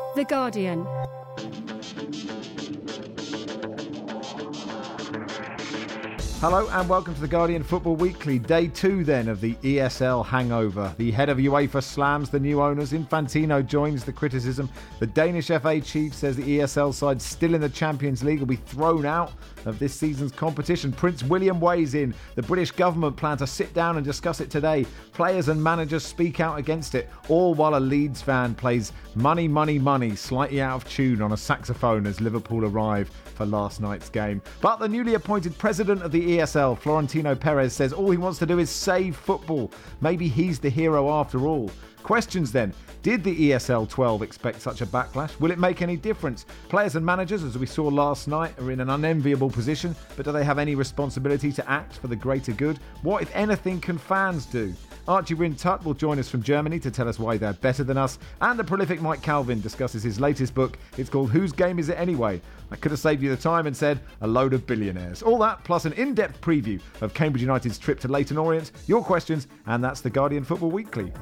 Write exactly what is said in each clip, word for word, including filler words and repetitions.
The Guardian. Hello and welcome to The Guardian Football Weekly, day two then of the E S L hangover. The head of UEFA slams the new owners. Infantino joins the criticism. The Danish F A chief says the E S L side still in the Champions League will be thrown out of this season's competition. Prince William weighs in. The British government plan to sit down and discuss it today. Players and managers speak out against it, all while a Leeds fan plays Money, Money, Money slightly out of tune on a saxophone as Liverpool arrive for last night's game. But the newly appointed president of the E S L, Florentino Perez, says all he wants to do is save football. Maybe he's the hero after all. Questions then. Did the E S L twelve expect such a backlash? Will it make any difference? Players and managers, as we saw last night, are in an unenviable position, but do they have any responsibility to act for the greater good? What, if anything, can fans do? Archie Rhind-Tutt will join us from Germany to tell us why they're better than us, and the prolific Mike Calvin discusses his latest book. It's called Whose Game Is It Anyway? I could have saved you the time and said a load of billionaires. All that plus an in-depth preview of Cambridge United's trip to Leyton Orient, your questions, and that's the Guardian Football Weekly.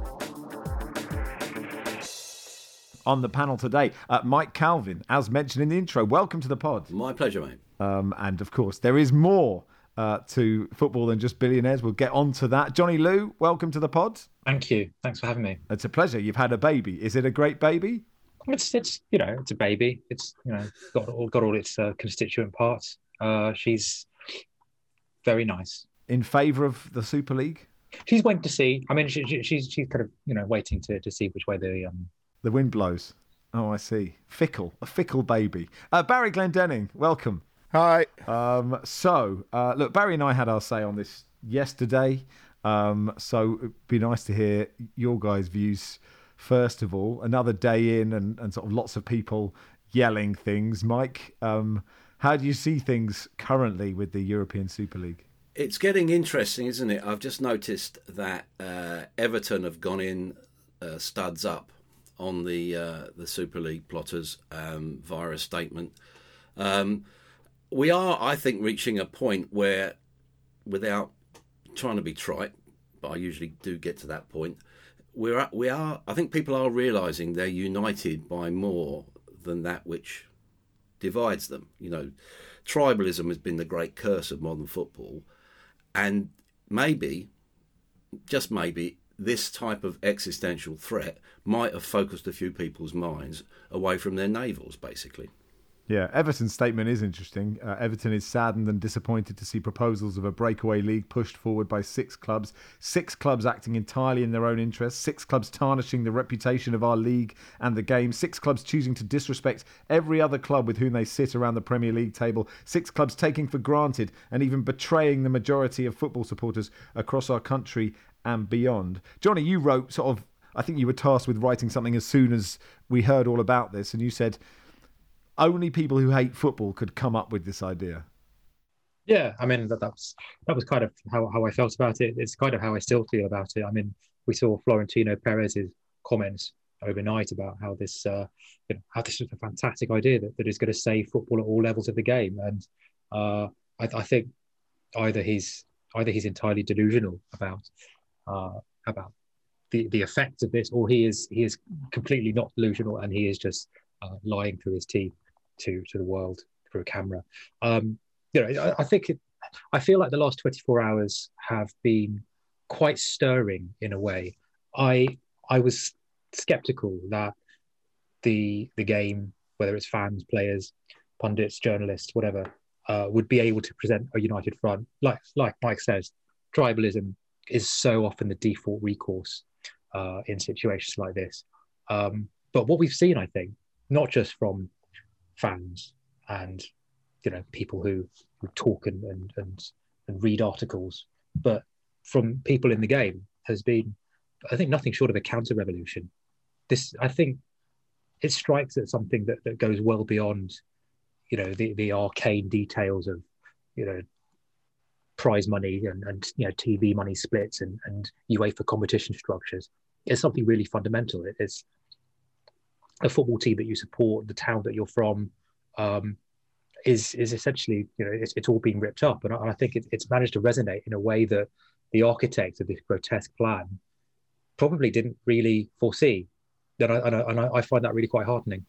On the panel today, uh, Mike Calvin, as mentioned in the intro. Welcome to the pod. My pleasure, mate. Um, and of course, there is more uh, to football than just billionaires. We'll get on to that. Johnny Liu, welcome to the pod. Thank you. Thanks for having me. It's a pleasure. You've had a baby. Is it a great baby? It's, it's you know, it's a baby. It's, you know, got all, got all its uh, constituent parts. Uh, she's very nice. In favour of the Super League? She's waiting to see. I mean, she, she, she's she's kind of, you know, waiting to, to see which way the... Um, The wind blows. Oh, I see. Fickle. A fickle baby. Uh, Barry Glendenning, welcome. Hi. Um, so, uh, look, Barry and I had our say on this yesterday. Um, so it'd be nice to hear your guys' views first of all. Another day in and, and sort of lots of people yelling things. Mike, um, how do you see things currently with the European Super League? It's getting interesting, isn't it? I've just noticed that uh, Everton have gone in uh, studs up on the uh, the Super League plotters um, via a statement. Um, we are, I think, reaching a point where, without trying to be trite, but I usually do get to that point, we're at, we are. I think people are realising they're united by more than that which divides them. You know, tribalism has been the great curse of modern football, and maybe, just maybe, this type of existential threat might have focused a few people's minds away from their navels, basically. Yeah, Everton's statement is interesting. Uh, Everton is saddened and disappointed to see proposals of a breakaway league pushed forward by six clubs. Six clubs acting entirely in their own interests. Six clubs tarnishing the reputation of our league and the game. Six clubs choosing to disrespect every other club with whom they sit around the Premier League table. Six clubs taking for granted and even betraying the majority of football supporters across our country and beyond. Johnny, you wrote sort of, I think you were tasked with writing something as soon as we heard all about this, and you said only people who hate football could come up with this idea. Yeah, I mean, that, that was that was kind of how, how I felt about it. It's kind of how I still feel about it. I mean, we saw Florentino Perez's comments overnight about how this, uh, you know, how this is a fantastic idea that, that is going to save football at all levels of the game. And uh, I, I think either he's either he's entirely delusional about uh, about the, the effects of this, or he is he is completely not delusional and he is just uh, lying through his teeth to to the world through a camera. Um, you know, I, I think it, I feel like the last twenty-four hours have been quite stirring in a way. I I was skeptical that the the game, whether it's fans, players, pundits, journalists, whatever, uh, would be able to present a united front. Like like Mike says, tribalism is so often the default recourse uh, in situations like this. Um, but what we've seen, I think, not just from fans and, you know, people who, who talk and, and and and read articles, but from people in the game, has been, I think, nothing short of a counter-revolution. This, I think, it strikes at something that, that goes well beyond, you know, the, the arcane details of, you know, prize money and, and you know, T V money splits and, and UEFA competition structures. It's something really fundamental. It, it's a football team that you support, the town that you're from, um, is is essentially, you know, it's, it's all being ripped up. And I, and I think it, it's managed to resonate in a way that the architect of this grotesque plan probably didn't really foresee. then I, and I, and I find that really quite heartening.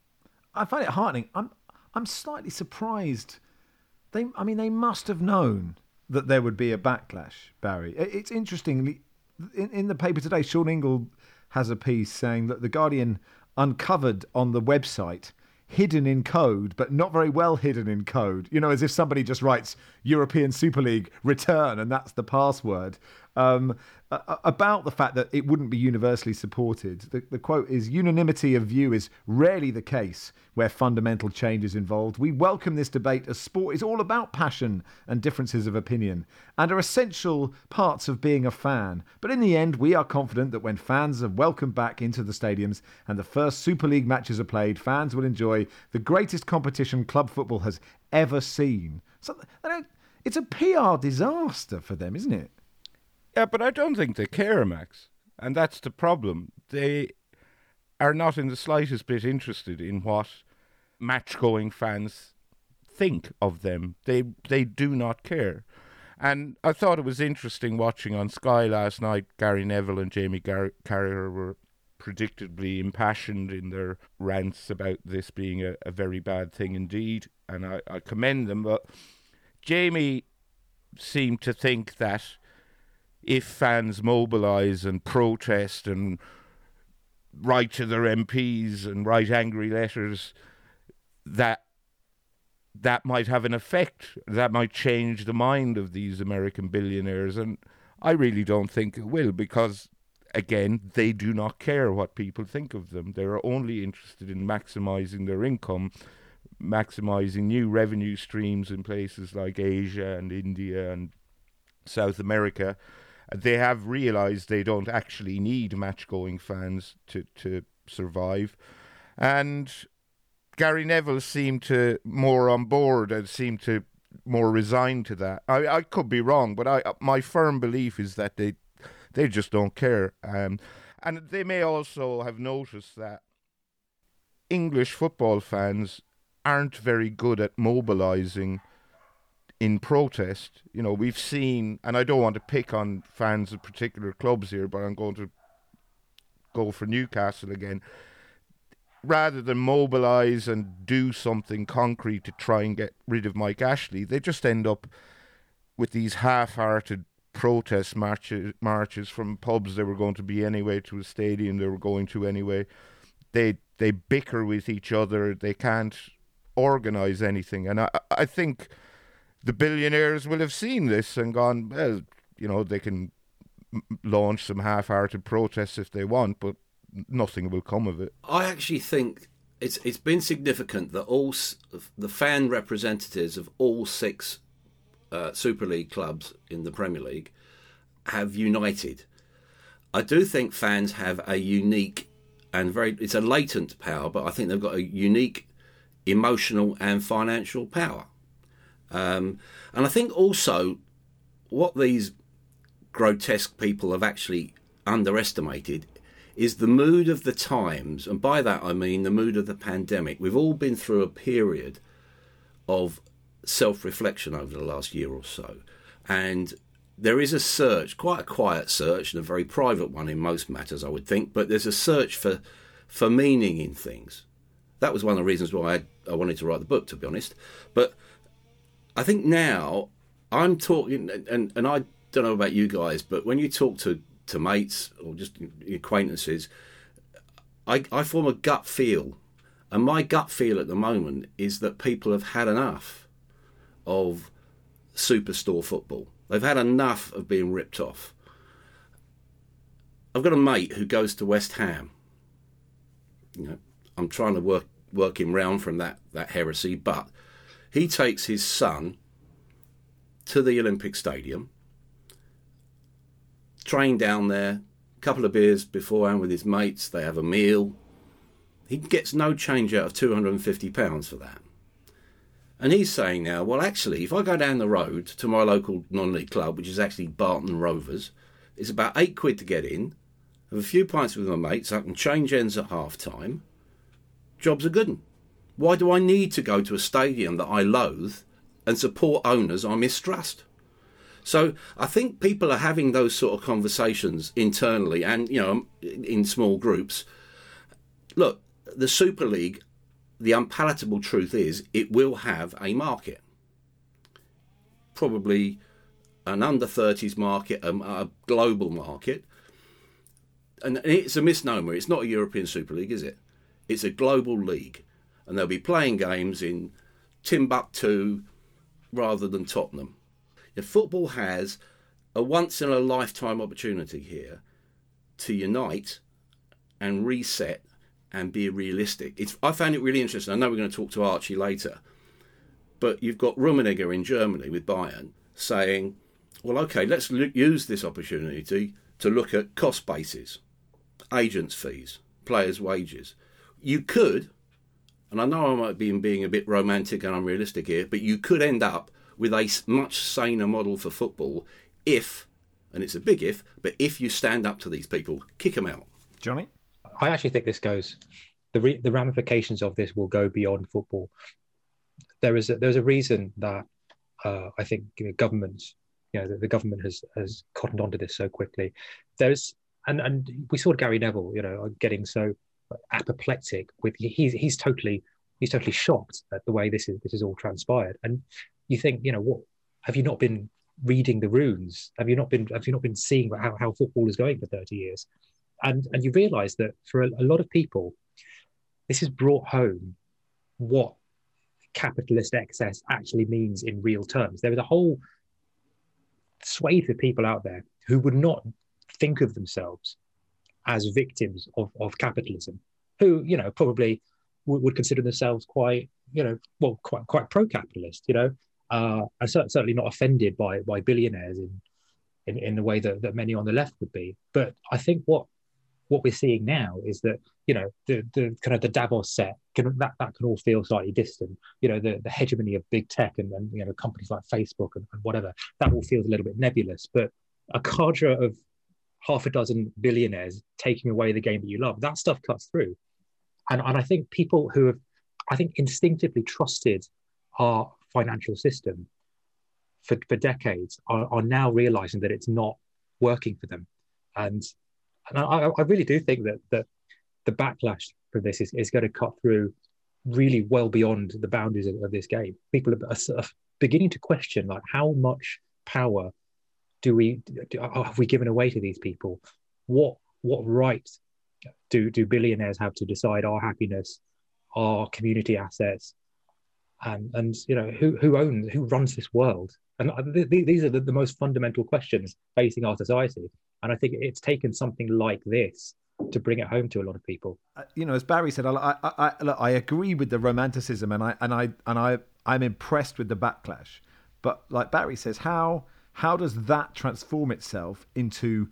I find it heartening. I'm I'm slightly surprised. They, I mean, they must have known that there would be a backlash, Barry. It's interesting. In, in the paper today, Sean Ingle has a piece saying that The Guardian uncovered on the website, hidden in code, but not very well hidden in code. You know, as if somebody just writes European Super League return and that's the password. Um, about the fact that it wouldn't be universally supported. The, the quote is, unanimity of view is rarely the case where fundamental change is involved. We welcome this debate as sport is all about passion and differences of opinion and are essential parts of being a fan. But in the end, we are confident that when fans are welcomed back into the stadiums and the first Super League matches are played, fans will enjoy the greatest competition club football has ever seen. So, it's a P R disaster for them, isn't it? Yeah, but I don't think they care, Max. And that's the problem. They are not in the slightest bit interested in what match-going fans think of them. They they do not care. And I thought it was interesting watching on Sky last night, Gary Neville and Jamie Gar- Carragher were predictably impassioned in their rants about this being a, a very bad thing indeed. And I, I commend them. But Jamie seemed to think that if fans mobilise and protest and write to their M Ps and write angry letters, that that might have an effect. That might change the mind of these American billionaires. And I really don't think it will, because, again, they do not care what people think of them. They're only interested in maximising their income, maximising new revenue streams in places like Asia and India and South America. They have realised they don't actually need match-going fans to, to survive. And Gary Neville seemed to more on board and seemed to more resigned to that. I, I could be wrong, but I my firm belief is that they they just don't care. Um, and they may also have noticed that English football fans aren't very good at mobilising in protest. You know, we've seen, and I don't want to pick on fans of particular clubs here, but I'm going to go for Newcastle again. Rather than mobilise and do something concrete to try and get rid of Mike Ashley, they just end up with these half-hearted protest marches, marches from pubs they were going to be anyway to a stadium they were going to anyway. They they bicker with each other. They can't organise anything. And I, I think the billionaires will have seen this and gone, well, you know, they can m- launch some half-hearted protests if they want, but nothing will come of it. I actually think it's it's been significant that all s- the fan representatives of all six uh, Super League clubs in the Premier League have united. I do think fans have a unique and very, it's a latent power, but I think they've got a unique emotional and financial power. Um, and I think also what these grotesque people have actually underestimated is the mood of the times. And by that I mean the mood of the pandemic. We've all been through a period of self-reflection over the last year or so. And there is a search, quite a quiet search, and a very private one in most matters, I would think, but there's a search for, for meaning in things. That was one of the reasons why I, I wanted to write the book, to be honest. But I think now I'm talking, and, and I don't know about you guys, but when you talk to, to mates or just acquaintances, I, I form a gut feel. And my gut feel at the moment is that people have had enough of superstore football. They've had enough of being ripped off. I've got a mate who goes to West Ham. You know, I'm trying to work work him round from that, that heresy, but he takes his son to the Olympic Stadium, train down there, a couple of beers beforehand with his mates, they have a meal. He gets no change out of two hundred fifty pounds for that. And he's saying now, well, actually, if I go down the road to my local non-league club, which is actually Barton Rovers, it's about eight quid to get in, have a few pints with my mates, I can change ends at half-time, job's a good one. Why do I need to go to a stadium that I loathe and support owners I mistrust? So I think people are having those sort of conversations internally and, you know, in small groups. look, the Super League, the unpalatable truth is it will have a market. Probably an under thirties market, a, a global market. And it's a misnomer. It's not a European Super League, is it? It's a global league. And they'll be playing games in Timbuktu rather than Tottenham. If football has a once-in-a-lifetime opportunity here to unite and reset and be realistic. It's, I found it really interesting. I know we're going to talk to Archie later, but you've got Rummenigge in Germany with Bayern saying, well, OK, let's l- use this opportunity to look at cost bases, agents' fees, players' wages. You could, and I know I might be being a bit romantic and unrealistic here, but you could end up with a much saner model for football if, and it's a big if, but if you stand up to these people, kick them out. Johnny? I actually think this goes, the re, the ramifications of this will go beyond football. There is a, there's a reason that uh, I think you know, governments, you know, the, the government has has cottoned onto this so quickly. There's and and we saw Gary Neville, you know, getting so apoplectic with he's he's totally he's totally shocked at the way this is this is all transpired. And you think, you know, what have you not been reading the runes? Have you not been have you not been seeing how, how football is going for thirty years? And and you realise that for a, a lot of people, this has brought home what capitalist excess actually means in real terms. There is a whole swathe of people out there who would not think of themselves as victims of, of capitalism, who, you know, probably would, would consider themselves quite, you know, well, quite quite pro-capitalist, you know, uh, and certainly not offended by by billionaires in in, in the way that, that many on the left would be. But I think what what we're seeing now is that, you know, the the kind of the Davos set, can, that, that can all feel slightly distant. You know, the, the hegemony of big tech and, and, you know, companies like Facebook and, and whatever, that all feels a little bit nebulous. But a cadre of half a dozen billionaires taking away the game that you love, that stuff cuts through. And, and I think people who have, I think, instinctively trusted our financial system for, for decades are, are now realizing that it's not working for them. And And I, I really do think that, that the backlash from this is, is going to cut through really well beyond the boundaries of, of this game. People are, are sort of beginning to question, like, how much power do we do, have we given away to these people? What what right do do billionaires have to decide our happiness, our community assets, and and you know who who owns who runs this world? And th- th- these are the, the most fundamental questions facing our society. And I think it's taken something like this to bring it home to a lot of people. Uh, you know, as Barry said, I, I, I, look, I agree with the romanticism, and I and I and I I'm impressed with the backlash. But like Barry says, how how does that transform itself into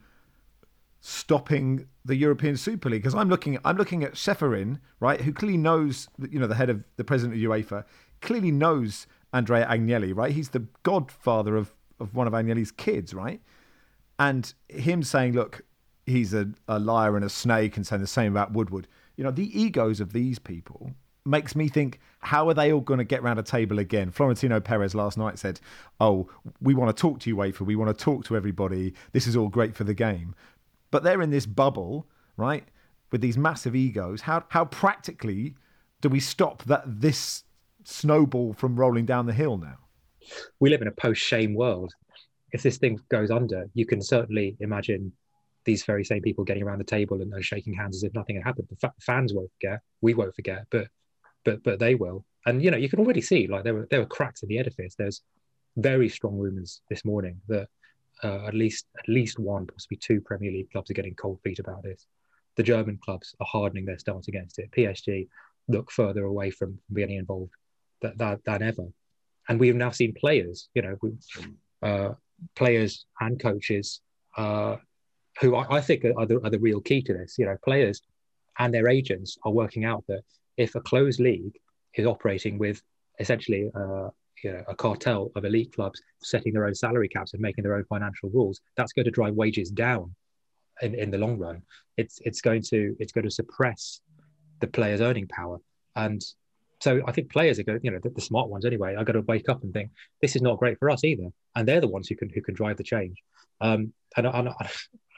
stopping the European Super League? Because I'm looking I'm looking at Ceferin, right, who clearly knows, you know, the head of the president of UEFA, clearly knows Andrea Agnelli, right? He's the godfather of of one of Agnelli's kids, right? And him saying, look, he's a, a liar and a snake, and saying the same about Woodward. You know, the egos of these people makes me think, how are they all going to get round a table again? Florentino Perez last night said, oh, we want to talk to you, UEFA. We want to talk to everybody. This is all great for the game. But they're in this bubble, right, with these massive egos. How how practically do we stop that this snowball from rolling down the hill now? We live in a post-shame world. If this thing goes under, you can certainly imagine these very same people getting around the table and, and shaking hands as if nothing had happened. The fa- fans won't forget, we won't forget, but but but they will. And you know, you can already see, like, there were there were cracks in the edifice. There's very strong rumours this morning that uh, at least at least one, possibly two Premier League clubs are getting cold feet about this. The German clubs are hardening their stance against it. P S G look further away from getting involved than, than, than ever. And we've now seen players, you know, we, uh, players and coaches uh, who I, I think are the, are the real key to this. You know, players and their agents are working out that if a closed league is operating with essentially uh, you know, a cartel of elite clubs setting their own salary caps and making their own financial rules, that's going to drive wages down in, in the long run. It's it's going to it's going to suppress the players' earning power. And so I think players are going, you know, the, the smart ones anyway, are going to wake up and think, this is not great for us either. And they're the ones who can who can drive the change. Um, and, and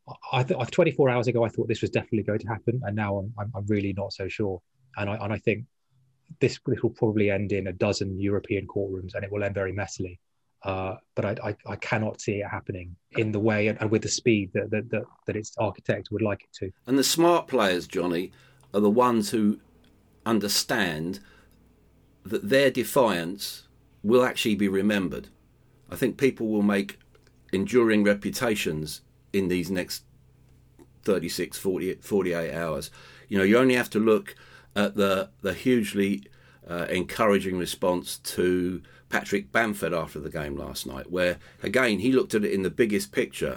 I thought twenty-four hours ago, I thought this was definitely going to happen, and now I'm I'm, I'm really not so sure. And I and I think this this will probably end in a dozen European courtrooms, and it will end very messily. Uh, but I, I I cannot see it happening in the way and, and with the speed that, that that that its architect would like it to. And the smart players, Johnny, are the ones who understand that their defiance will actually be remembered. I think people will make enduring reputations in these next thirty-six, forty, forty-eight hours. You know, you only have to look at the the hugely uh, encouraging response to Patrick Bamford after the game last night, where, again, he looked at it in the biggest picture.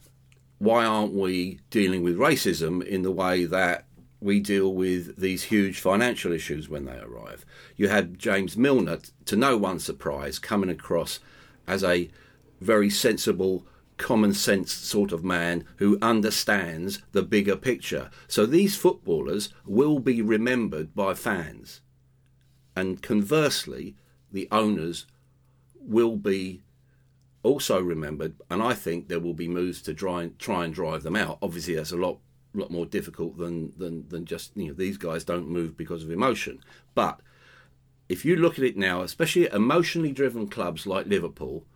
Why aren't we dealing with racism in the way that we deal with these huge financial issues when they arrive? You had James Milner, to no one's surprise, coming across as a very sensible, common sense sort of man who understands the bigger picture. So these footballers will be remembered by fans. And conversely, the owners will be also remembered, and I think there will be moves to try and, try and drive them out. Obviously, that's a lot lot more difficult than, than, than just, you know, these guys don't move because of emotion. But if you look at it now, especially at emotionally driven clubs like Liverpool,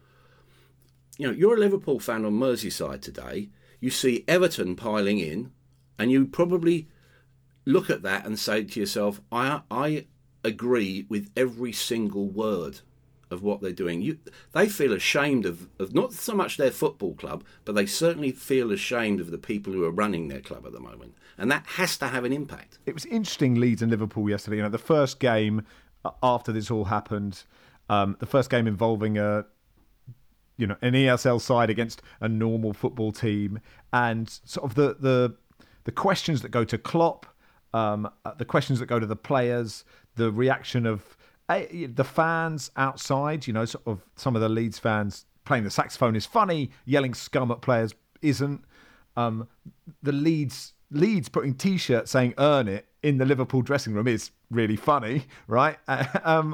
you know, you're a Liverpool fan on Merseyside today, you see Everton piling in, and you probably look at that and say to yourself, I I agree with every single word of what they're doing. You, they feel ashamed of, of not so much their football club, but they certainly feel ashamed of the people who are running their club at the moment. And that has to have an impact. It was interesting, Leeds and Liverpool yesterday. You know, the first game after this all happened, um, the first game involving a you know, an E S L side against a normal football team, and sort of the the, the questions that go to Klopp, um, the questions that go to the players, the reaction of uh, the fans outside, you know, sort of some of the Leeds fans playing the saxophone is funny, yelling scum at players isn't. Um, the Leeds Leeds putting T-shirts saying "Earn it" in the Liverpool dressing room is really funny, right? um,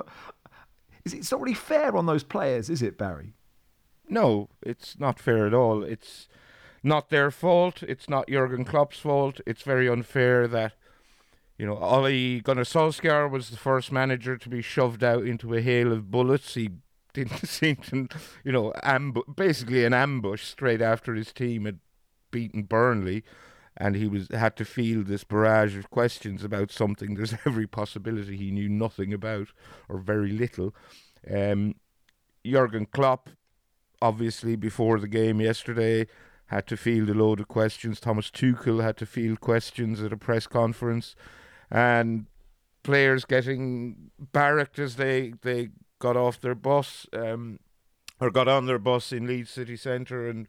is it's not really fair on those players, is it, Barry? No, it's not fair at all. It's not their fault. It's not Jurgen Klopp's fault. It's very unfair that, you know, Ole Gunnar Solskjaer was the first manager to be shoved out into a hail of bullets. He didn't seem to, you know, amb- basically an ambush straight after his team had beaten Burnley, and he was had to field this barrage of questions about something there's every possibility he knew nothing about, or very little. Um, Jurgen Klopp, obviously, before the game yesterday, had to field a load of questions. Thomas Tuchel had to field questions at a press conference, and players getting barracked as they, they got off their bus, um, or got on their bus in Leeds city centre, and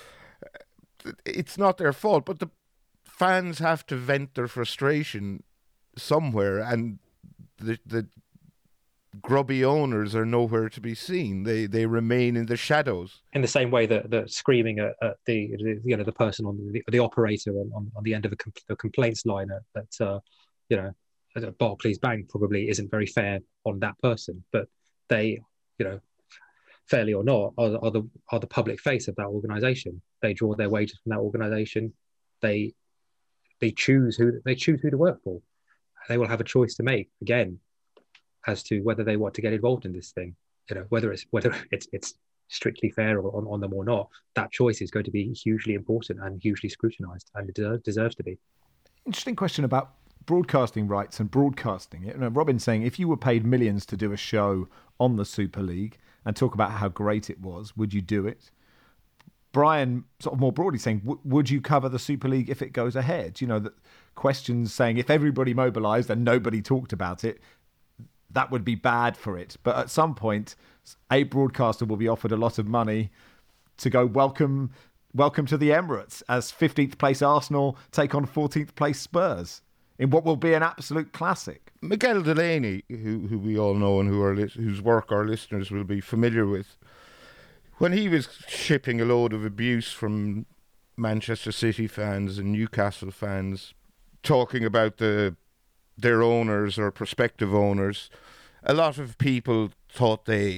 it's not their fault, but the fans have to vent their frustration somewhere, and the the grubby owners are nowhere to be seen. They they remain in the shadows. In the same way that, that screaming at, at the, the you know the person on the, the operator on, on the end of a, compl- a complaints line at, at uh, you know at Barclays Bank probably isn't very fair on that person, but they, you know, fairly or not, are, are the are the public face of that organisation. They draw their wages from that organisation. They they choose who they choose who to work for. They will have a choice to make again as to whether they want to get involved in this thing. You know, whether it's whether it's it's strictly fair on, on them or not, that choice is going to be hugely important and hugely scrutinised, and it deserves, deserves to be. Interesting question about broadcasting rights and broadcasting it. You know, Robin's saying, if you were paid millions to do a show on the Super League and talk about how great it was, would you do it? Brian, sort of more broadly saying, w- would you cover the Super League if it goes ahead? You know, the questions saying if everybody mobilised and nobody talked about it, that would be bad for it. But at some point, a broadcaster will be offered a lot of money to go welcome welcome to the Emirates as fifteenth place Arsenal take on fourteenth place Spurs in what will be an absolute classic. Miguel Delaney, who who we all know and who are li- whose work our listeners will be familiar with, when he was shipping a load of abuse from Manchester City fans and Newcastle fans, talking about the their owners or prospective owners, a lot of people thought they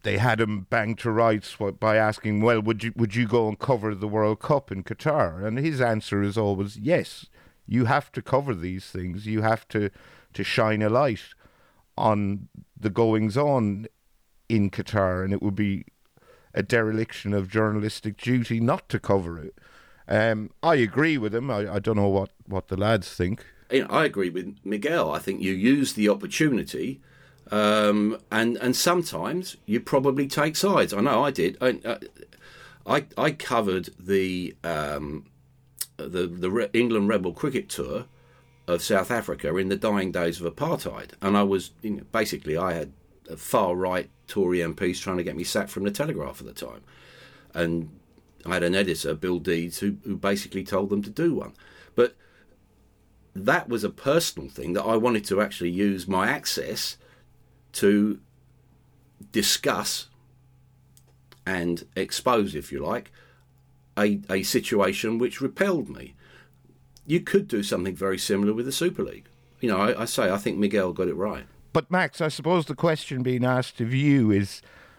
they had him banged to rights by asking, well, would you would you go and cover the World Cup in Qatar? And his answer is always, yes, you have to cover these things. You have to, to shine a light on the goings-on in Qatar, and it would be a dereliction of journalistic duty not to cover it. Um, I agree with him. I, I don't know what, what the lads think. You know, I agree with Miguel. I think you use the opportunity, um, and and sometimes you probably take sides. I know I did. I I, I covered the um, the the Re- England Rebel Cricket Tour of South Africa in the dying days of apartheid, and I was you know, basically I had far right Tory M Ps trying to get me sacked from the Telegraph at the time, and I had an editor, Bill Deeds, who, who basically told them to do one. But that was a personal thing that I wanted to actually use my access to discuss and expose, if you like, a, a situation which repelled me. You could do something very similar with the Super League. You know, I, I say, I think Miguel got it right. But Max, I suppose the question being asked of you is,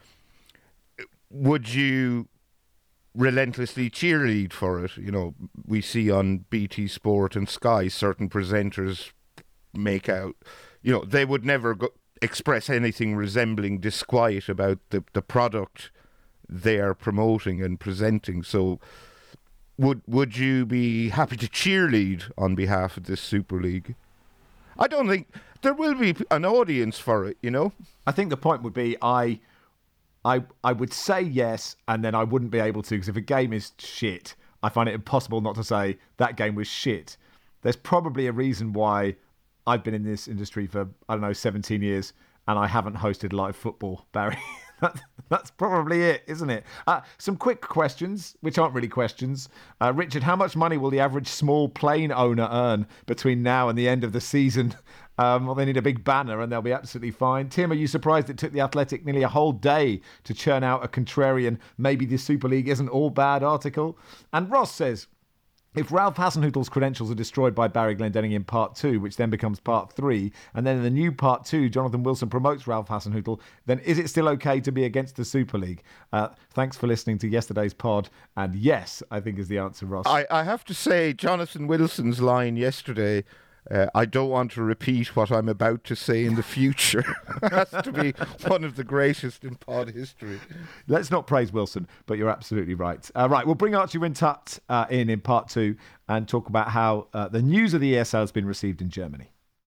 would you relentlessly cheerlead for it? You know, we see on B T Sport and Sky certain presenters make out, you know, they would never go, express anything resembling disquiet about the, the product they are promoting and presenting. So would would you be happy to cheerlead on behalf of this Super League? I don't think there will be an audience for it, you know? I think the point would be I I I would say yes, and then I wouldn't be able to, because if a game is shit, I find it impossible not to say that game was shit. There's probably a reason why I've been in this industry for, I don't know, seventeen years, and I haven't hosted live football, Barry. that, that's probably it, isn't it? Uh, some quick questions, which aren't really questions. Uh, Richard, how much money will the average small plane owner earn between now and the end of the season? Um, well, they need a big banner and they'll be absolutely fine. Tim, are you surprised it took the Athletic nearly a whole day to churn out a contrarian, maybe the Super League isn't all bad article? And Ross says, if Ralph Hasenhüttl's credentials are destroyed by Barry Glendenning in part two, which then becomes part three, and then in the new part two, Jonathan Wilson promotes Ralph Hasenhüttl, then is it still okay to be against the Super League? Uh, thanks for listening to yesterday's pod. And yes, I think is the answer, Ross. I, I have to say, Jonathan Wilson's line yesterday, Uh, I don't want to repeat what I'm about to say in the future. Has to be one of the greatest in pod history. Let's not praise Wilson, but you're absolutely right. Uh, right, we'll bring Archie Rintutt uh, in in part two and talk about how uh, the news of the E S L has been received in Germany.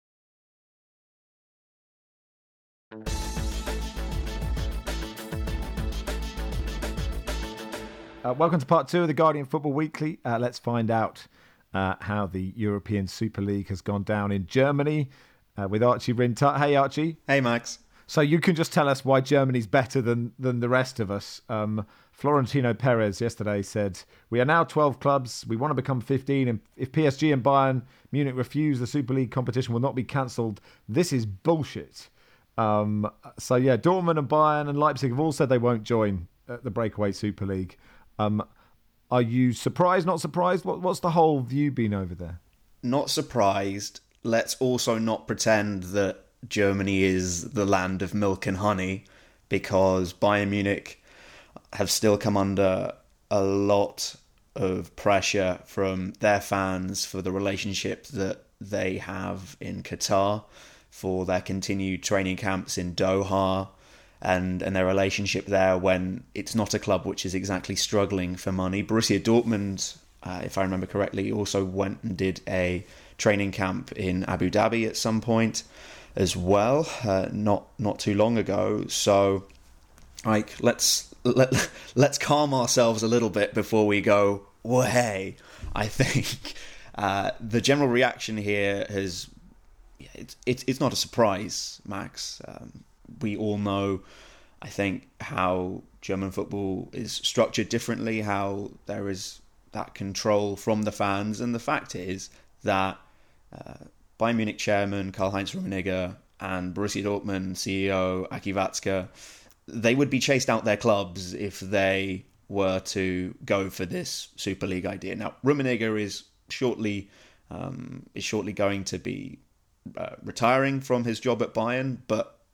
Uh, welcome to part two of the Guardian Football Weekly. Uh, let's find out Uh, how the European Super League has gone down in Germany uh, with Archie Rintutt. Hey, Archie. Hey, Max. So you can just tell us why Germany's better than, than the rest of us. Um, Florentino Perez yesterday said, we are now twelve clubs. We want to become fifteen. And if P S G and Bayern Munich refuse, the Super League competition will not be cancelled. This is bullshit. Um, so, yeah, Dortmund and Bayern and Leipzig have all said they won't join uh, the breakaway Super League. Um Are you surprised, not surprised? What, what's the whole view been over there? Not surprised. Let's also not pretend that Germany is the land of milk and honey, because Bayern Munich have still come under a lot of pressure from their fans for the relationship that they have in Qatar, for their continued training camps in Doha, and and their relationship there when it's not a club which is exactly struggling for money. Borussia Dortmund, uh, if I remember correctly, also went and did a training camp in Abu Dhabi at some point as well, uh, not not too long ago. So, like, let's let let's calm ourselves a little bit before we go, way. I think uh, the general reaction here has it's it's it's not a surprise, Max. Um, We all know, I think, how German football is structured differently, how there is that control from the fans. And the fact is that uh, Bayern Munich chairman Karl-Heinz Rummenigge and Borussia Dortmund C E O Aki Watzke, they would be chased out their clubs if they were to go for this Super League idea. Now, Rummenigge is shortly um, is shortly going to be uh, retiring from his job at Bayern, but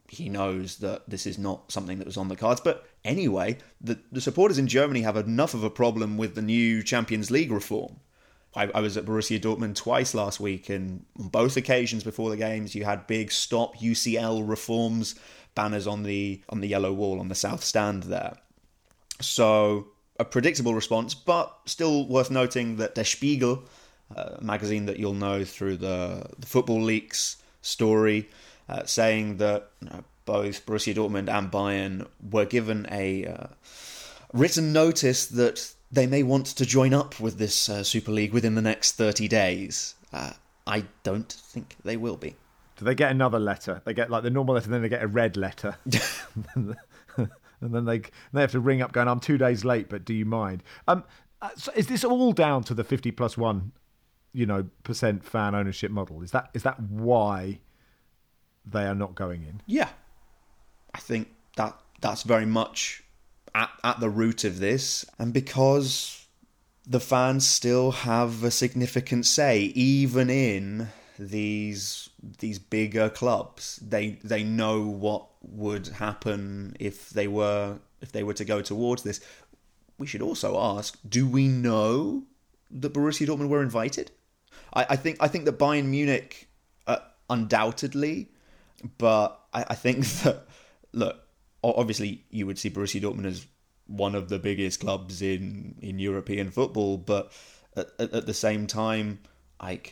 he knows that this is not something that was on the cards. But anyway, the, the supporters in Germany have enough of a problem with the new Champions League reform. I, I was at Borussia Dortmund twice last week, and on both occasions before the games, you had big Stop U C L reforms banners on the on the yellow wall on the south stand there. So a predictable response, but still worth noting that Der Spiegel, a magazine that you'll know through the, the Football Leaks story, uh, saying that you know, both Borussia Dortmund and Bayern were given a uh, written notice that they may want to join up with this uh, Super League within the next thirty days. Uh, I don't think they will be. Do they get another letter? They get like the normal letter, and then they get a red letter. And then they they have to ring up going, I'm two days late, but do you mind? Um, so is this all down to the fifty plus one, you know, percent fan ownership model? Is that is that why they are not going in? Yeah, I think that that's very much at at the root of this, and because the fans still have a significant say, even in these these bigger clubs. They they know what would happen if they were if they were to go towards this. We should also ask, do we know that Borussia Dortmund were invited? I, I think I think that Bayern Munich uh, undoubtedly, but I, I think that look, obviously you would see Borussia Dortmund as one of the biggest clubs in, in European football, but at, at, at the same time, like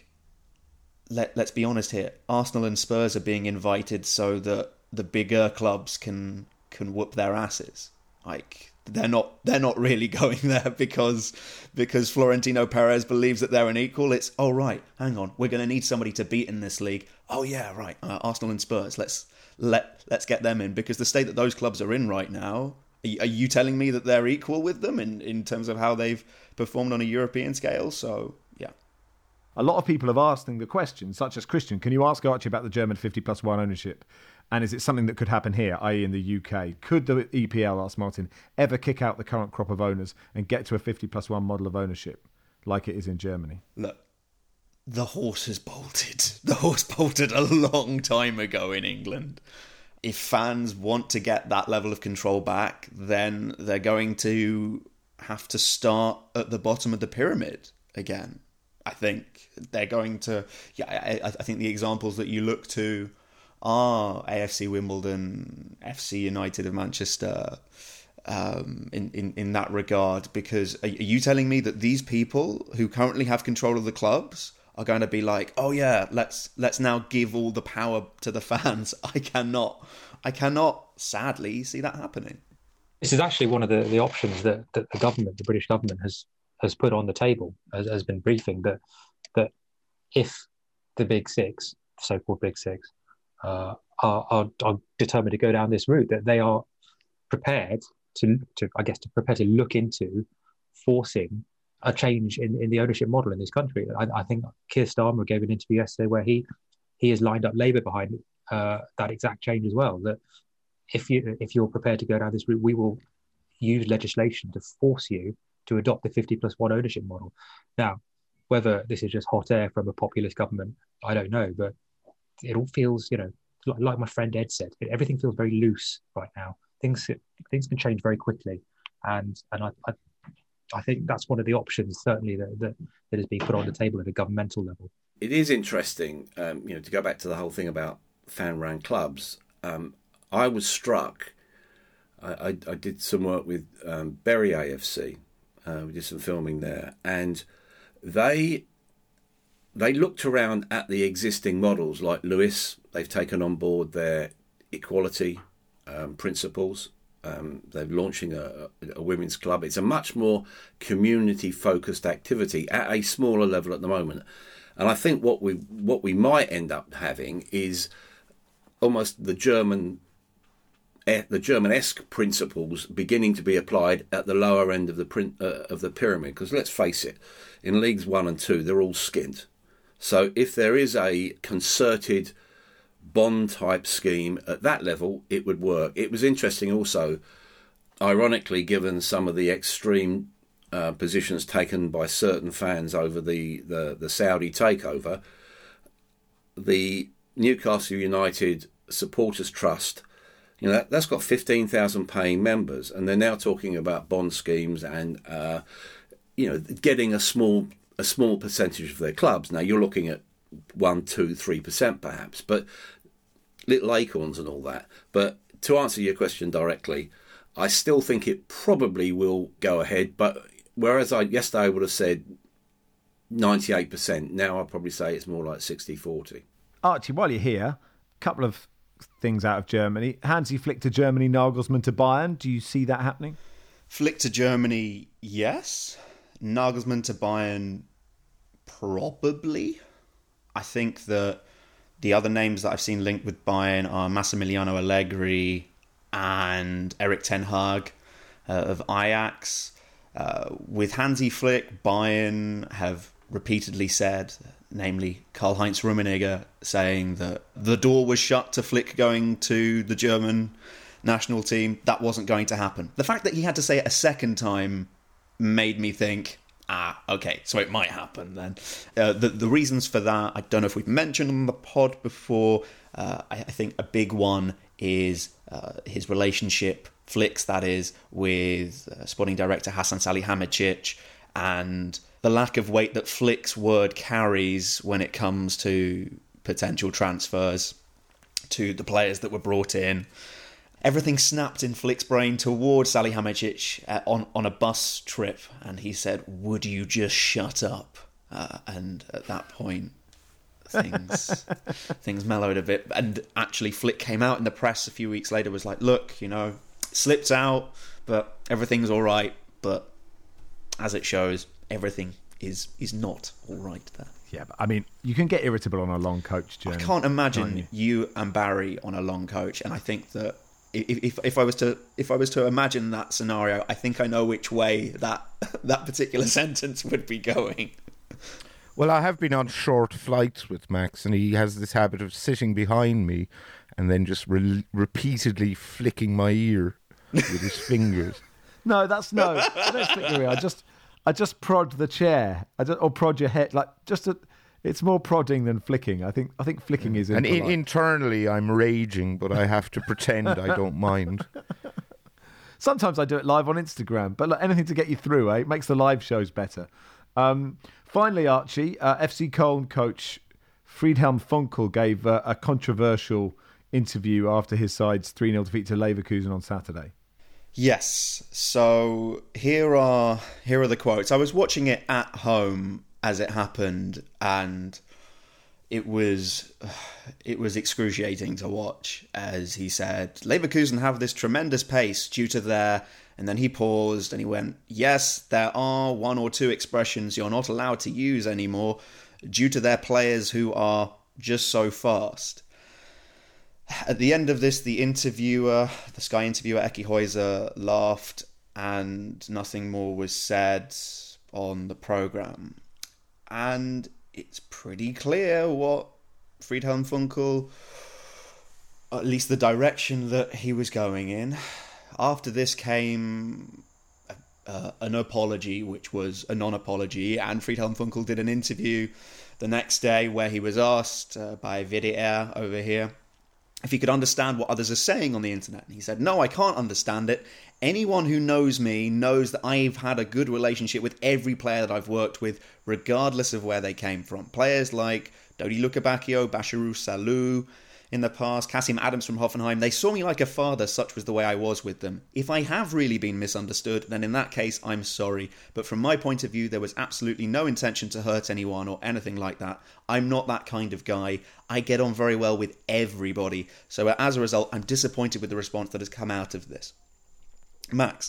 let let's be honest here, Arsenal and Spurs are being invited so that the bigger clubs can can whoop their asses. Like they're not they're not really going there because because Florentino Perez believes that they're an equal. It's oh right, hang on, we're going to need somebody to beat in this league. Oh yeah, right, uh, Arsenal and Spurs. Let's let let's get them in, because the state that those clubs are in right now. Are you, are you telling me that they're equal with them in, in terms of how they've performed on a European scale? So yeah. A lot of people have asked the question, such as Christian, can you ask Archie about the German fifty plus one ownership? And is it something that could happen here, that is in the U K? Could the E P L, asked Martin, ever kick out the current crop of owners and get to a fifty plus one model of ownership like it is in Germany? Look, the horse has bolted. The horse bolted a long time ago in England. If fans want to get that level of control back, then they're going to have to start at the bottom of the pyramid again. I think they're going to... Yeah, I, I think the examples that you look to are A F C Wimbledon, F C United of Manchester, um, in, in, in that regard. Because are you telling me that these people who currently have control of the clubs are going to be like, oh yeah, let's let's now give all the power to the fans? I cannot, I cannot, sadly, see that happening. This is actually one of the, the options that, that the government, the British government, has has put on the table, has, has been briefing, that that if the big six, so-called big six, uh, are, are are determined to go down this route, that they are prepared to, to I guess, to prepare to look into forcing a change in, in the ownership model in this country. I, I think Keir Starmer gave an interview yesterday where he he has lined up Labour behind uh, that exact change as well. That if you if you're prepared to go down this route, we will use legislation to force you to adopt the fifty plus one ownership model. Now, whether this is just hot air from a populist government, I don't know, but it all feels, you know, like, like my friend Ed said, everything feels very loose right now. Things things can change very quickly, and and I. I I think that's one of the options, certainly, that, that, that is being put on the table at a governmental level. It is interesting, um, you know, to go back to the whole thing about fan-run clubs. Um, I was struck. I, I, I did some work with um, Bury A F C. Uh, we did some filming there, and they they looked around at the existing models, like Lewis. They've taken on board their equality um, principles. Um, they're launching a, a women's club. It's a much more community-focused activity at a smaller level at the moment. And I think what we what we might end up having is almost the German the German-esque principles beginning to be applied at the lower end of the print, uh, of the pyramid. Because let's face it, in leagues one and two, they're all skint. So if there is a concerted bond type scheme at that level, it would work. It was interesting also, ironically, given some of the extreme uh, positions taken by certain fans over the, the, the Saudi takeover, the Newcastle United supporters trust, you know, that, that's got fifteen thousand paying members, and they're now talking about bond schemes and, uh, you know, getting a small a small percentage of their clubs. Now you're looking at one, two, three percent perhaps, but little acorns and all that. But to answer your question directly, I still think it probably will go ahead. But whereas I yesterday I would have said ninety-eight percent, now I'll probably say it's more like sixty forty. Archie, while you're here, a couple of things out of Germany. Hansi Flick to Germany, Nagelsmann to Bayern. Do you see that happening? Flick to Germany, yes. Nagelsmann to Bayern, probably. I think that the other names that I've seen linked with Bayern are Massimiliano Allegri and Erik ten Hag uh, of Ajax. Uh, with Hansi Flick, Bayern have repeatedly said, namely Karl-Heinz Rummenigge, saying that the door was shut to Flick going to the German national team. That wasn't going to happen. The fact that he had to say it a second time made me think, ah, okay, so it might happen then. Uh, the, the reasons for that, I don't know if we've mentioned on the pod before. Uh, I, I think a big one is uh, his relationship, Flick's that is, with uh, sporting director Hasan Salihamidzic, and the lack of weight that Flick's word carries when it comes to potential transfers to the players that were brought in. Everything snapped in Flick's brain towards Salihamidzic uh, on, on a bus trip, and he said, "Would you just shut up?" Uh, and at that point, things things mellowed a bit. And actually, Flick came out in the press a few weeks later, was like, "Look, you know, slipped out, but everything's all right." But as it shows, everything is is not all right there. Yeah, but I mean, you can get irritable on a long coach journey. I can't imagine you? you and Barry on a long coach, and I think that if, if if I was to if I was to imagine that scenario, I think I know which way that that particular sentence would be going. Well, I have been on short flights with Max, and he has this habit of sitting behind me and then just re- repeatedly flicking my ear with his fingers. No, that's no. I don't flick your ear. I just, I just prod the chair. I just, or prod your head. Like just a, it's more prodding than flicking. I think. I think flicking is. And in, impolite. internally, I'm raging, but I have to pretend I don't mind. Sometimes I do it live on Instagram, but like, anything to get you through, eh? It makes the live shows better. Um, finally, Archie, uh, F C Köln coach Friedhelm Funkel gave uh, a controversial interview after his side's three nil defeat to Leverkusen on Saturday. Yes. So here are here are the quotes. I was watching it at home as it happened, and it was it was excruciating to watch. As he said, Leverkusen have this tremendous pace due to their, and then he paused and he went, "Yes, there are one or two expressions you're not allowed to use anymore due to their players who are just so fast." At the end of this, the interviewer, the Sky interviewer, Eki Heuser, laughed and nothing more was said on the programme. And it's pretty clear what Friedhelm Funkel, at least the direction that he was going in. After this came uh, an apology, which was a non-apology, and Friedhelm Funkel did an interview the next day where he was asked uh, by V D R over here if he could understand what others are saying on the internet. And he said, "No, I can't understand it. Anyone who knows me knows that I've had a good relationship with every player that I've worked with, regardless of where they came from. Players like Dodi Lukebakio, Bashirou Salou in the past, Kasim Adams from Hoffenheim, they saw me like a father, such was the way I was with them. If I have really been misunderstood, then in that case, I'm sorry. But from my point of view, there was absolutely no intention to hurt anyone or anything like that. I'm not that kind of guy. I get on very well with everybody. So as a result, I'm disappointed with the response that has come out of this." Max,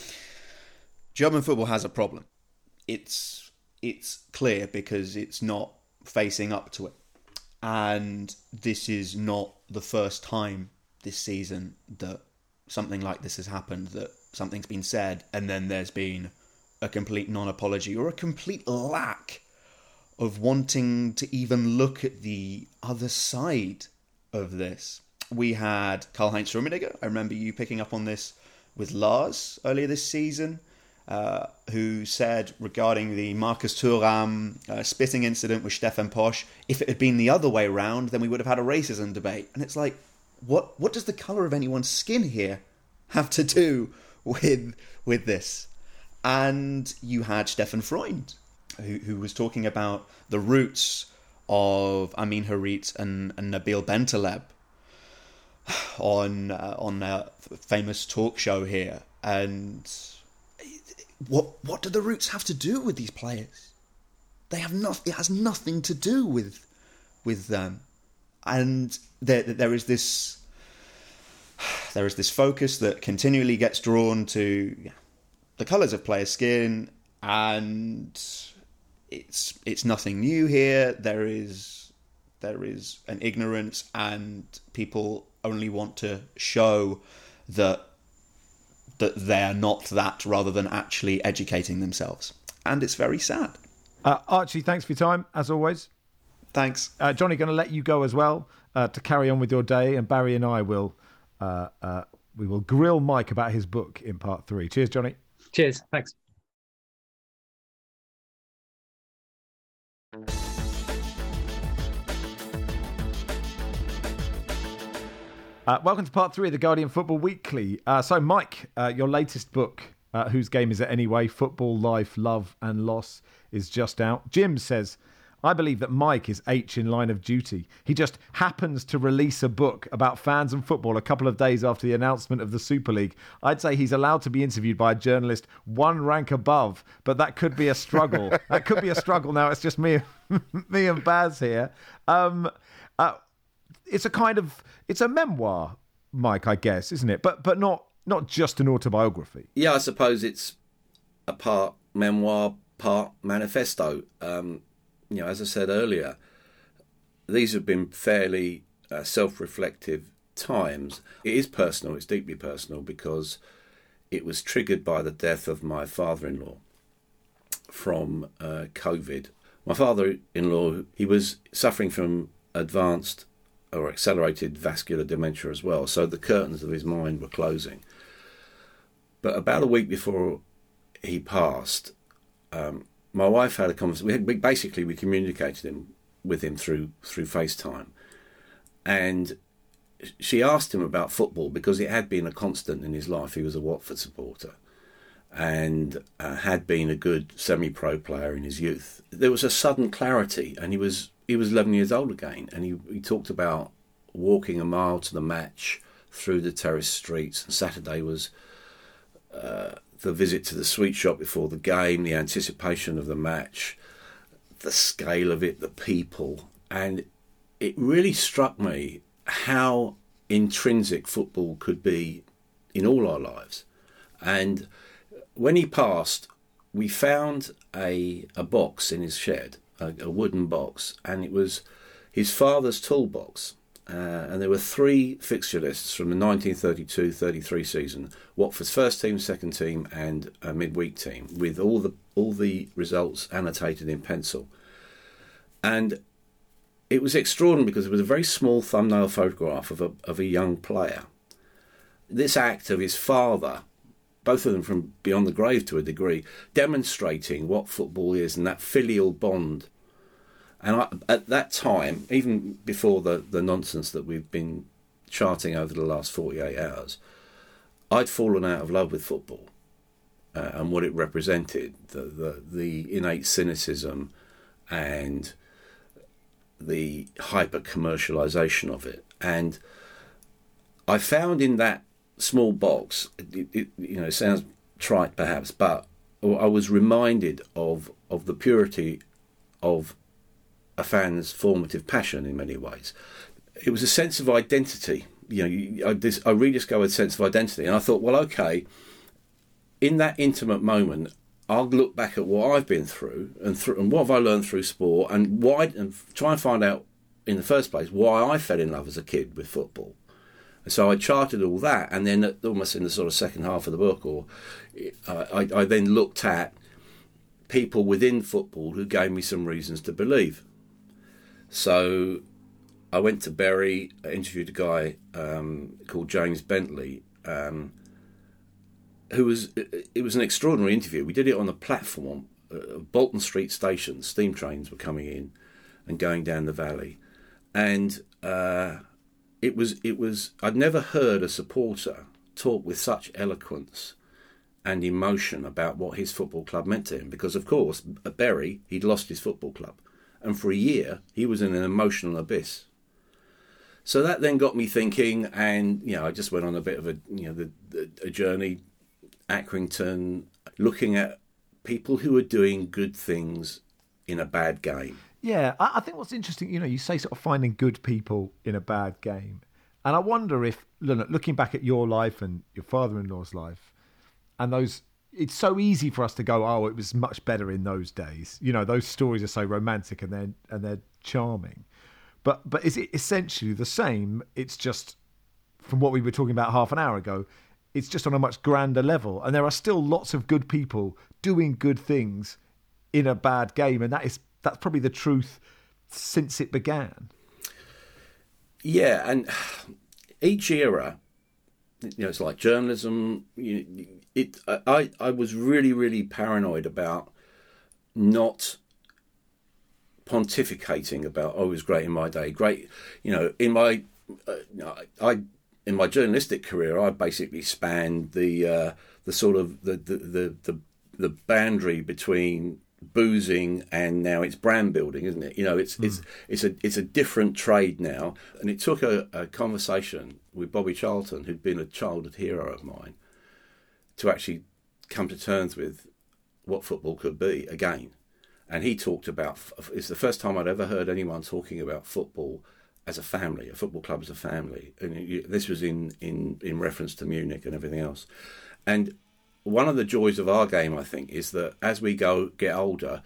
German football has a problem. It's it's clear because it's not facing up to it. And this is not the first time this season that something like this has happened, that something's been said and then there's been a complete non-apology or a complete lack of wanting to even look at the other side of this. We had Karl-Heinz Rummenigge. I remember you picking up on this with Lars earlier this season, uh, who said regarding the Marcus Thuram uh, spitting incident with Stefan Posch, if it had been the other way round, then we would have had a racism debate. And it's like, What what does the colour of anyone's skin here have to do with with this? And you had Stefan Freund, who, who was talking about the roots of Amin Harit and, and Nabil Bentaleb on uh, on a famous talk show here. And what what do the roots have to do with these players? They have not. It has nothing to do with with them. And there there is this there is this focus that continually gets drawn to the colours of players' skin, and it's it's nothing new here. There is there is an ignorance, and people only want to show that that they're not that, rather than actually educating themselves. And it's very sad. Uh, Archie, thanks for your time, as always. Thanks. Uh, Johnny, going to let you go as well uh, to carry on with your day, and Barry and I will uh, uh, we will grill Mike about his book in part three. Cheers, Johnny. Cheers. Thanks. Uh, welcome to part three of the Guardian Football Weekly. Uh, so, Mike, uh, your latest book, uh, Whose Game Is It Anyway? Football, Life, Love and Loss, is just out. Jim says, I believe that Mike is H in Line of Duty. He just happens to release a book about fans and football a couple of days after the announcement of the Super League. I'd say he's allowed to be interviewed by a journalist one rank above, but that could be a struggle. That could be a struggle. Now it's just me, me and Baz here. Um, uh, it's a kind of, it's a memoir, Mike, I guess, isn't it? But but not not just an autobiography. Yeah, I suppose it's a part memoir, part manifesto. Um, you know, as I said earlier, these have been fairly uh, self-reflective times. It is personal, it's deeply personal, because it was triggered by the death of my father-in-law from uh, COVID. My father-in-law, he was suffering from advanced or accelerated vascular dementia as well, so the curtains of his mind were closing. But about a week before he passed, um, my wife had a conversation. We, had, we basically we communicated him with him through through FaceTime, and she asked him about football because it had been a constant in his life. He was a Watford supporter, and uh, had been a good semi-pro player in his youth. There was a sudden clarity, and he was he was eleven years old again, and he he talked about walking a mile to the match through the terrace streets. Saturday was Uh, the visit to the sweet shop before the game, the anticipation of the match, the scale of it, the people. And it really struck me how intrinsic football could be in all our lives. And when he passed, we found a, a box in his shed, a, a wooden box, and it was his father's toolbox. Uh, and there were three fixture lists from the nineteen thirty-two thirty-three season: Watford's first team, second team, and a midweek team, with all the all the results annotated in pencil. And it was extraordinary because it was a very small thumbnail photograph of a of a young player. This act of his father, both of them from beyond the grave to a degree, demonstrating what football is and that filial bond. And I, at that time, even before the, the nonsense that we've been charting over the last forty-eight hours, I'd fallen out of love with football uh, and what it represented, the, the, the innate cynicism and the hyper-commercialisation of it. And I found in that small box, it, it, you know, it sounds trite perhaps, but I was reminded of, of the purity of a fan's formative passion in many ways. It was a sense of identity. You know, you, I, this, I rediscovered sense of identity, and I thought, well, okay, in that intimate moment, I'll look back at what I've been through and, through, and what have I learned through sport, and why, and try and find out in the first place why I fell in love as a kid with football. And so I charted all that, and then almost in the sort of second half of the book, or uh, I, I then looked at people within football who gave me some reasons to believe. So I went to Bury, I interviewed a guy um, called James Bentley, um, who was, it was an extraordinary interview. We did it on a platform of Bolton Street Station. Steam trains were coming in and going down the valley. And uh, it was it was I'd never heard a supporter talk with such eloquence and emotion about what his football club meant to him, because of course at Bury he'd lost his football club, and for a year he was in an emotional abyss. So that then got me thinking, and you know I just went on a bit of a you know the, the a journey, Accrington, looking at people who are doing good things in a bad game. Yeah, I, I think what's interesting, you know, you say sort of finding good people in a bad game. And I wonder if, looking back at your life and your father-in-law's life, and those, it's so easy for us to go, oh, it was much better in those days. You know, those stories are so romantic and they're, and they're charming. But but is it essentially the same? It's just, from what we were talking about half an hour ago, it's just on a much grander level. And there are still lots of good people doing good things in a bad game. And that is that's probably the truth since it began. Yeah, and each era, you know, it's like journalism. You, it, I, I was really, really paranoid about not pontificating about, oh, it was great in my day. Great, you know, in my, uh, I, in my journalistic career, I basically spanned the, uh, the sort of the, the, the, the, the boundary between boozing and now it's brand building, isn't it? You know, it's mm. it's it's a it's a different trade now, and it took a, a conversation with Bobby Charlton, who'd been a childhood hero of mine, to actually come to terms with what football could be again. And he talked about, it's the first time I'd ever heard anyone talking about football as a family, a football club as a family, and it, this was in in in reference to Munich and everything else. And one of the joys of our game, I think, is that as we go get older,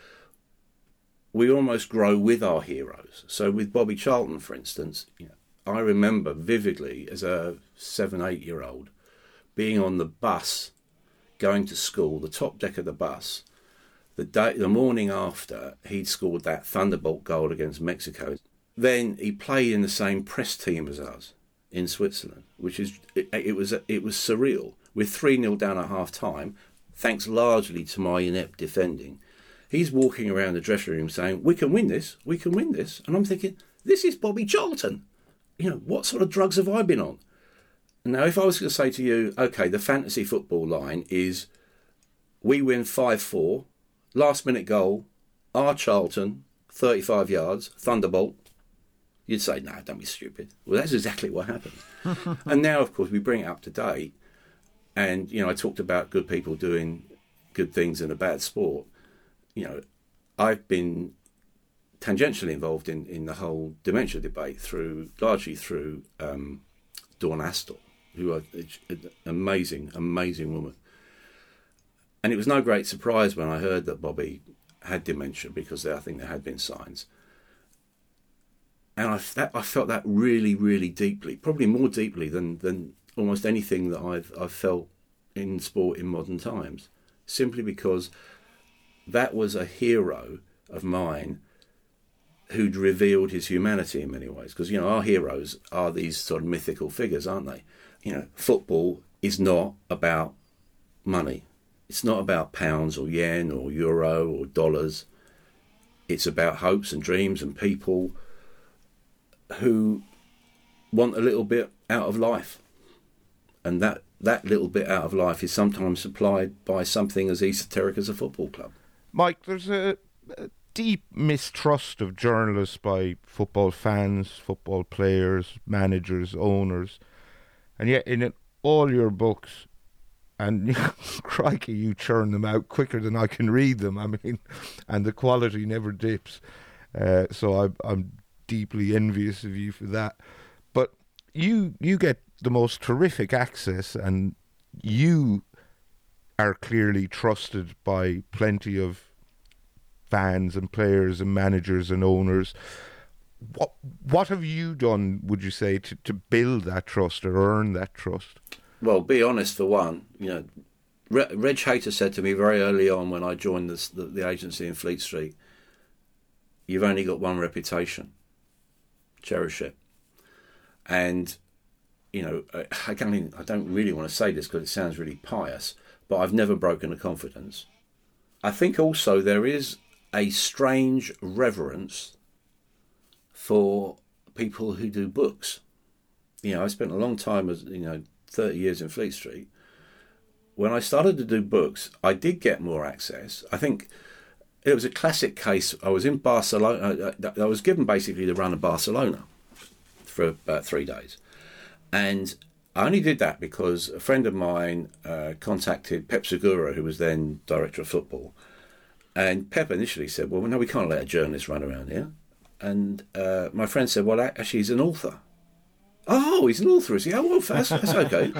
we almost grow with our heroes. So with Bobby Charlton, for instance, you know, I remember vividly as a seven, eight-year-old being on the bus, going to school, the top deck of the bus, the day, the morning after he'd scored that thunderbolt goal against Mexico. Then he played in the same press team as us in Switzerland, which is it, it was it was surreal. With three nil down at half-time, thanks largely to my inept defending, he's walking around the dressing room saying, we can win this, we can win this. And I'm thinking, this is Bobby Charlton. You know, what sort of drugs have I been on? Now, if I was going to say to you, OK, the fantasy football line is we win five four, last-minute goal, R. Charlton, thirty-five yards, thunderbolt, you'd say, no, don't be stupid. Well, that's exactly what happened. And now, of course, we bring it up to date. And, you know, I talked about good people doing good things in a bad sport. You know, I've been tangentially involved in, in the whole dementia debate through, largely through um, Dawn Astle, who are an amazing, amazing woman. And it was no great surprise when I heard that Bobby had dementia, because I think there had been signs. And I, that, I felt that really, really deeply, probably more deeply than, than almost anything that I've I've felt in sport in modern times, simply because that was a hero of mine who'd revealed his humanity in many ways. Because, you know, our heroes are these sort of mythical figures, aren't they? You know, football is not about money. It's not about pounds or yen or euro or dollars. It's about hopes and dreams and people who want a little bit out of life. And that, that little bit out of life is sometimes supplied by something as esoteric as a football club. Mike, there's a, a deep mistrust of journalists by football fans, football players, managers, owners. And yet in it, all your books, and crikey, you churn them out quicker than I can read them. I mean, and the quality never dips. Uh, so I, I'm deeply envious of you for that. But you you get the most terrific access, and you are clearly trusted by plenty of fans and players and managers and owners. What what have you done, would you say, to, to build that trust or earn that trust? Well, be honest for one. You know, Reg Hayter said to me very early on when I joined this, the, the agency in Fleet Street, you've only got one reputation. Cherish it. And you know, I, can't, I don't really want to say this because it sounds really pious, but I've never broken a confidence. I think also there is a strange reverence for people who do books. you know, I spent a long time as, you know, thirty years in Fleet Street. When I started to do books, I did get more access. I think it was a classic case. I was in Barcelona. I was given basically the run of Barcelona for about three days. And I only did that because a friend of mine uh, contacted Pep Segura, who was then director of football. And Pep initially said, well, no, we can't let a journalist run around here. And uh, my friend said, well, actually, he's an author. Oh, he's an author, is he? Oh, well, that's, that's okay.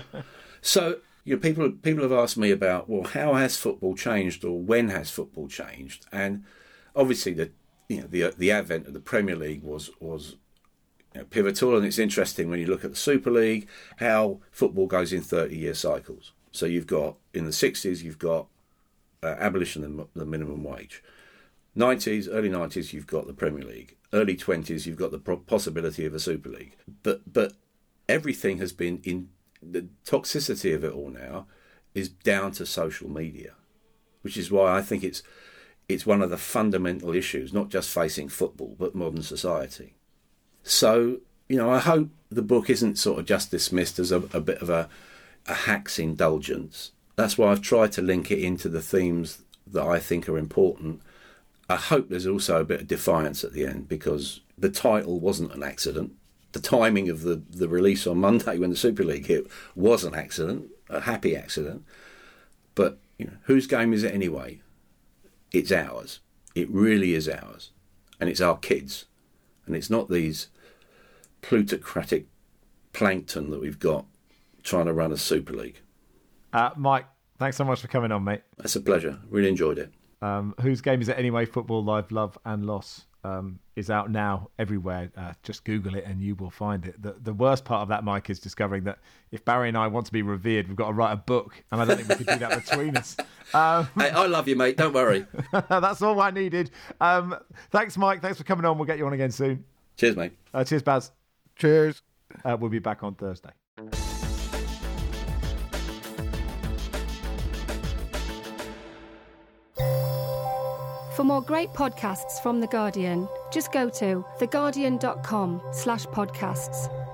So, you know, people people have asked me about, well, how has football changed, or when has football changed? And obviously, the you know the the advent of the Premier League was was you know, pivotal, and it's interesting when you look at the Super League how football goes in thirty year cycles. So you've got in the sixties, you've got uh, abolition of the minimum wage. nineties, early nineties, you've got the Premier League. Early twenties, you've got the possibility of a Super League. But but everything has been in. The toxicity of it all now is down to social media, which is why I think it's it's one of the fundamental issues, not just facing football, but modern society. So, you know, I hope the book isn't sort of just dismissed as a, a bit of a, a hack's indulgence. That's why I've tried to link it into the themes that I think are important. I hope there's also a bit of defiance at the end, because the title wasn't an accident. The timing of the, the release on Monday when the Super League hit was an accident, a happy accident. But you know, whose game is it anyway? It's ours. It really is ours. And it's our kids. And it's not these plutocratic plankton that we've got trying to run a Super League. Uh, Mike, thanks so much for coming on, mate. That's a pleasure. Really enjoyed it. Um, whose game is it anyway? Football, Life, Love and Loss. Um, is out now everywhere. Uh, just Google it and you will find it. The the worst part of that, Mike, is discovering that if Barry and I want to be revered, we've got to write a book, and I don't think we could do that between us. Um, hey, I love you, mate. Don't worry. That's all I needed. Um, thanks, Mike. Thanks for coming on. We'll get you on again soon. Cheers, mate. Uh, cheers, Baz. Cheers. Uh, we'll be back on Thursday. For more great podcasts from The Guardian, just go to theguardian.com slash podcasts.